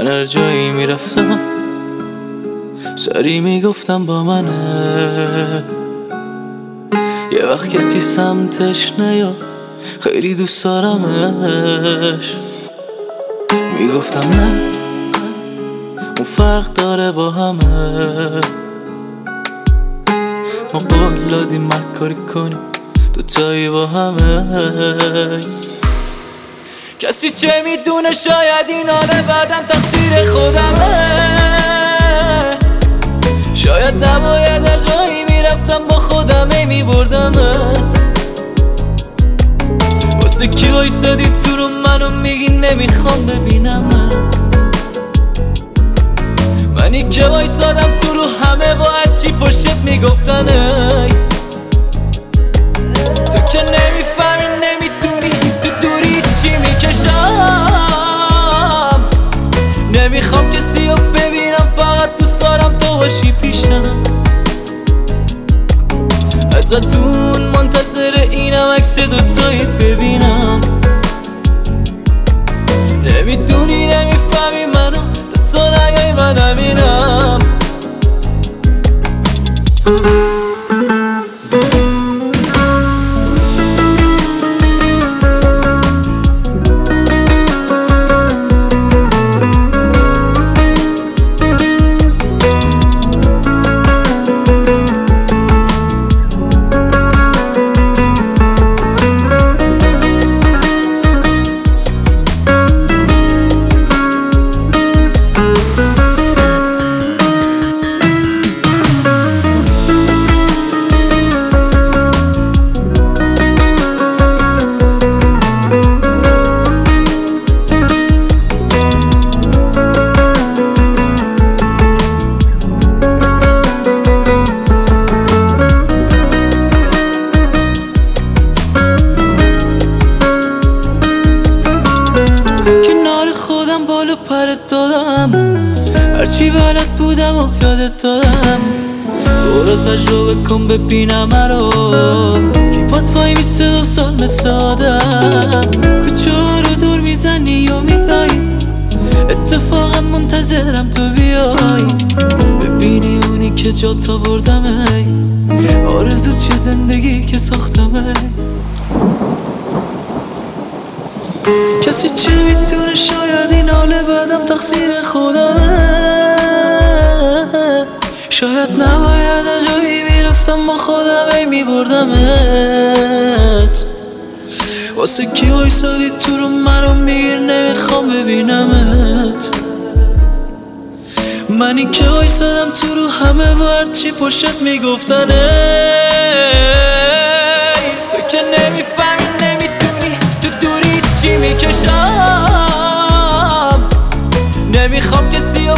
من هر جایی میرفتم سری میگفتم با منه. یه وقت کسی سمتش نیاد خیلی دوست دارمش. میگفتم نه اون فرق داره با همه. ما قول دادیم مکاری کنیم دوتایی با همه. کسی چه میدونه شاید این آره بعدم تقصیر خودمه. شاید نباید هر جایی میرفتم با خودم میبردمت. واسه کی وایسادی تو رو منو میگی نمیخوام ببینمت. منی که وایسادم تو رو همه با هرچی پشت میگفتن ای. تو که نمیفهمی نمیدونی تو دوری چی میکشم. نمیخوام کسی رو ببینم فقط دوست دارم تو باشی پیشم. ازتون منتظر اینم عکس دوتایی ببینم. نمیدونی نمیفهمی منو تو نگای من همینم. بالو پرت دادم هرچی بلد بودم و یادت دادم. برو تجربه کن ببینم مرا کیپات وای میسته 2 سال مثل آدم. کجا رو دور میزنی یا میایی اتفاقا منتظرم تو بیای. ببینی اونی که جات آوردم ای. آرزوت چه زندگی که ساختم ای. کسی چه میدونه شاید این حال بعدم تقصیر خودمه. شاید نباید هر جایی میرفتم با خودم ای میبردمت. واسه کی وایسادی تو رو منو میگیر نمیخوام ببینمت. منی که وایسادم تو رو همه و هرچی پشت میگفتن ای. تو که نمیفهمی نمیدونی تو دوری چی میکشم. نمیخوام کسی رو